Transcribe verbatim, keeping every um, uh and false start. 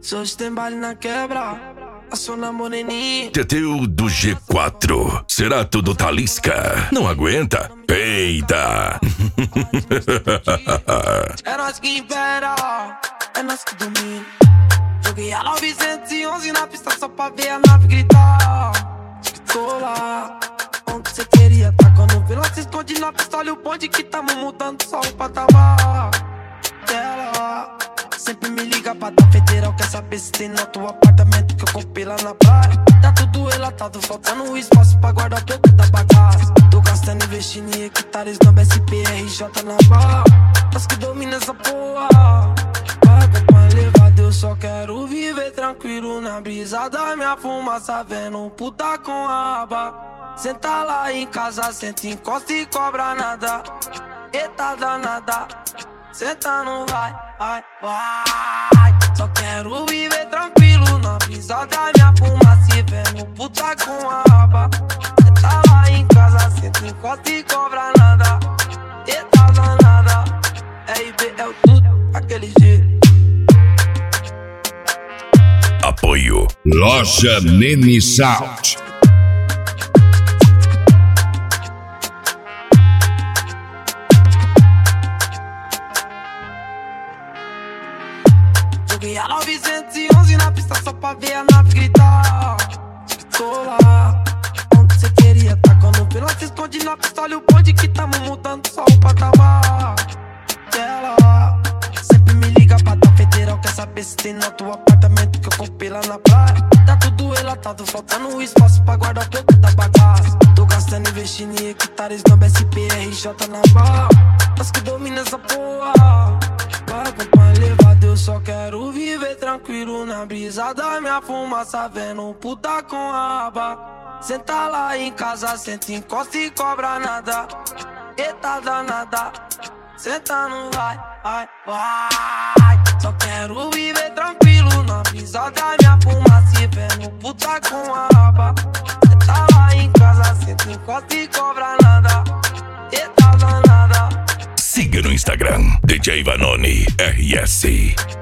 Se hoje tem baile na quebra, aciona moreninha. Teteu do G quatro. Será tudo Talisca? Não aguenta? Peida! É nós que impera, é nós que domina. Joguei a novecentos e onze na pista só pra ver a nave gritar. Tô lá, onde cê queria tá? Quando o vilão se esconde na pista, olha o bonde que tamo mudando só o patamar. Ela sempre me liga pra dar federal. Quer saber se tem no teu apartamento que eu comprei lá na praia. Tá tudo relatado, faltando espaço pra guardar um pouco da bagaça. Tô gastando, investindo em hectares no S P R J na barra. Nós que domina essa porra. Paga pra levar, eu só quero viver tranquilo na brisa da minha fumaça, vendo um puta com a aba. Senta lá em casa, senta, encosta e cobra nada. Eita danada, senta não vai, vai, vai. Só quero viver tranquilo na brisa da minha fumaça, vendo puta com a aba. Senta lá em casa, senta, encosta e cobra nada. Eita danada, R B é o tudo, aquele jeito. Apoio Loja Nene Sound. Joguei a novecentos e onze na pista só pra ver a nave gritar. Tô lá, onde cê queria tá? Quando o vilão se esconde na pista, olha o bonde que tamo mudando só o patamar. Ela sempre me liga pra dar federal. Quer saber se tem no teu apartamento que eu comprei lá na praia. Tá tudo relatado, faltando espaço pra guardar um pouco da bagaça. Tô gastando, investindo em hectares no S P R J na barra. Nós que domina essa porra. Paga pra levar, eu só quero viver tranquilo na brisa da minha fumaça, vendo um puta com a aba. Senta lá em casa, senta, encosta e cobra nada. Eita danada, senta não vai, vai, vai. Só quero viver tranquilo na brisa da minha fumaça, vendo um puta com a aba. Senta lá em casa, senta, encosta e cobra nada. Eita danada. Siga no Instagram, D J Vanoni R S.